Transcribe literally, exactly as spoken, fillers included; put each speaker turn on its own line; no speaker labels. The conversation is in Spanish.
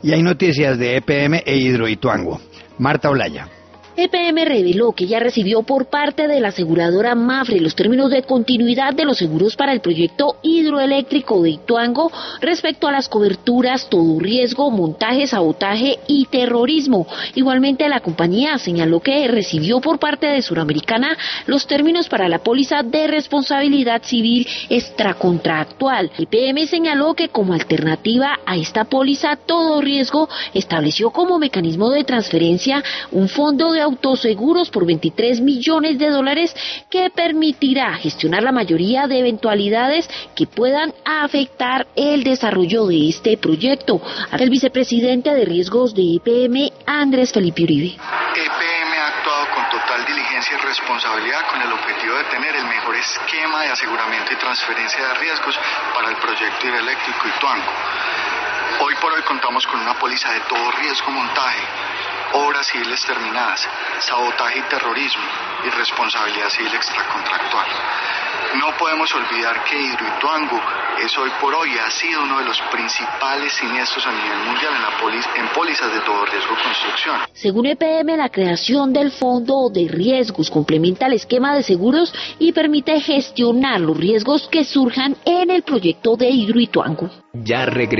Y hay noticias de E P M e Hidroituango. Marta Olaya.
E P M reveló que ya recibió por parte de la aseguradora Mapfre los términos de continuidad de los seguros para el proyecto hidroeléctrico de Ituango respecto a las coberturas, todo riesgo, montaje, sabotaje y terrorismo. Igualmente, la compañía señaló que recibió por parte de Suramericana los términos para la póliza de responsabilidad civil extracontractual. E P M señaló que como alternativa a esta póliza, todo riesgo estableció como mecanismo de transferencia un fondo de autoseguros por veintitrés millones de dólares que permitirá gestionar la mayoría de eventualidades que puedan afectar el desarrollo de este proyecto. El vicepresidente de riesgos de E P M, Andrés Felipe Uribe.
E P M ha actuado con total diligencia y responsabilidad con el objetivo de tener el mejor esquema de aseguramiento y transferencia de riesgos para el proyecto hidroeléctrico Ituango. Hoy por hoy contamos con una póliza de todo riesgo, montaje, obras civiles terminadas, sabotaje y terrorismo y responsabilidad civil extracontractual. No podemos olvidar que Hidroituango es hoy por hoy ha sido uno de los principales siniestros a nivel mundial en, la póliza, en pólizas de todo riesgo construcción.
Según E P M, la creación del fondo de riesgos complementa el esquema de seguros y permite gestionar los riesgos que surjan en el proyecto de Hidroituango.
Ya regresamos.